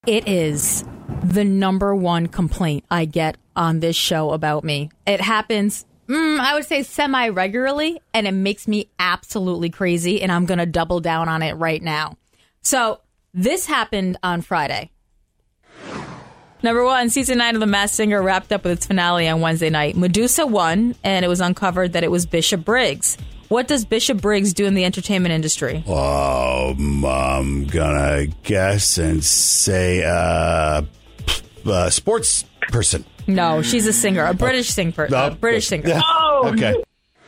It is the number one complaint I get on this show about me. It happens, I would say, semi-regularly, and it makes me absolutely crazy, and I'm going to double down on it right now. So this happened on Friday. Number one, season 9 of The Masked Singer wrapped up with its finale on Wednesday night. Medusa won, and it was uncovered that it was Bishop Briggs. What does Bishop Briggs do in the entertainment industry? I'm gonna guess and say sports person. No, she's a singer, a British singer. Oh, okay.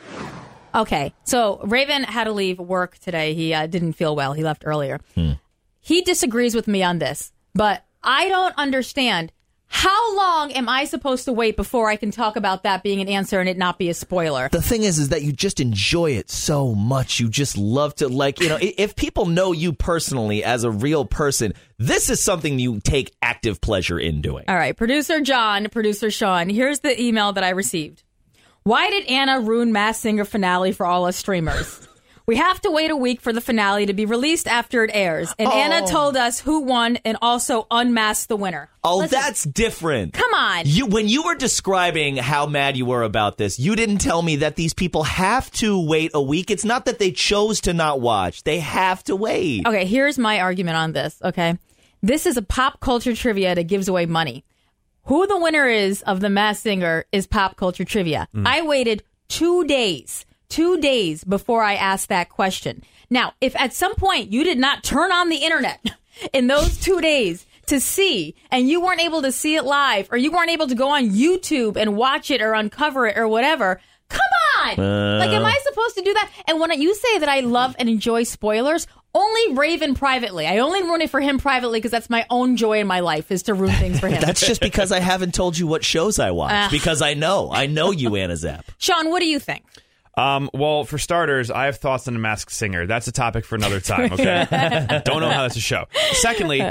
Okay, so Raven had to leave work today. He didn't feel well. He left earlier. He disagrees with me on this, but I don't understand. How long am I supposed to wait before I can talk about that being an answer and it not be a spoiler? The thing is that you just enjoy it so much. You just love to, if people know you personally as a real person, this is something you take active pleasure in doing. All right, producer John, producer Sean, here's the email that I received. Why did Anna ruin Masked Singer finale for all us streamers? We have to wait a week for the finale to be released after it airs. And Anna told us who won and also unmasked the winner. Oh, Listen, that's different. Come on. When you were describing how mad you were about this, you didn't tell me that these people have to wait a week. It's not that they chose to not watch. They have to wait. Okay, here's my argument on this, okay? This is a pop culture trivia that gives away money. Who the winner is of The Masked Singer is pop culture trivia. I waited 2 days. 2 days before I asked that question. Now, if at some point you did not turn on the internet in those 2 days to see, and you weren't able to see it live, or you weren't able to go on YouTube and watch it or uncover it or whatever, come on! Am I supposed to do that? And when you say that I love and enjoy spoilers, only Raven privately. I only ruin it for him privately because that's my own joy in my life, is to ruin things for him. That's just because I haven't told you what shows I watch. Because I know you, Anna Zapp. Sean, what do you think? Well, for starters, I have thoughts on The Masked Singer. That's a topic for another time, okay? Don't know how that's a show. Secondly,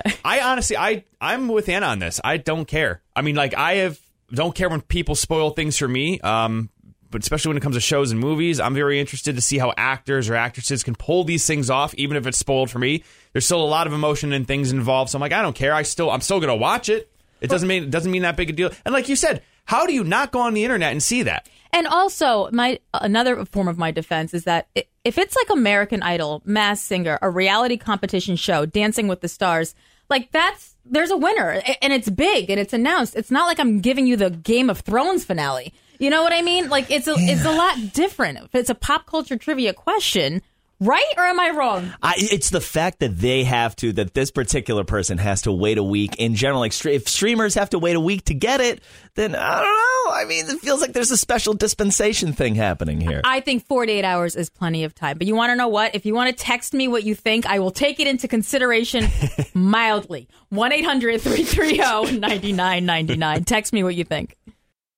I'm with Anna on this. I don't care. I mean, don't care when people spoil things for me, but especially when it comes to shows and movies. I'm very interested to see how actors or actresses can pull these things off, even if it's spoiled for me. There's still a lot of emotion and things involved, so I'm like, I don't care. I'm still going to watch it. It doesn't mean that big a deal. And like you said, how do you not go on the internet and see that? And also, another form of my defense is that if it's like American Idol, Masked Singer, a reality competition show, Dancing with the Stars, there's a winner, and it's big, and it's announced. It's not like I'm giving you the Game of Thrones finale. You know what I mean? It's a lot different. If it's a pop culture trivia question, right? Or am I wrong? It's the fact that that this particular person has to wait a week in general. Like, if streamers have to wait a week to get it, then I don't know. I mean, it feels like there's a special dispensation thing happening here. I think 48 hours is plenty of time. But you want to know what? If you want to text me what you think, I will take it into consideration mildly. 1-800-330-9999. Text me what you think.